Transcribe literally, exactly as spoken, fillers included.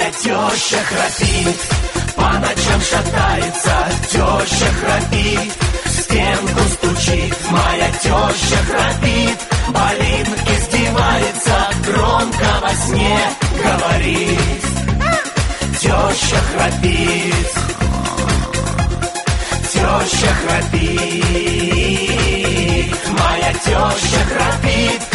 моя теща храпит, по ночам шатается, теща храпит, в стенку стучит, моя теща храпит, болит, издевается, громко во сне говорит. Теща храпит, теща храпит, моя теща храпит,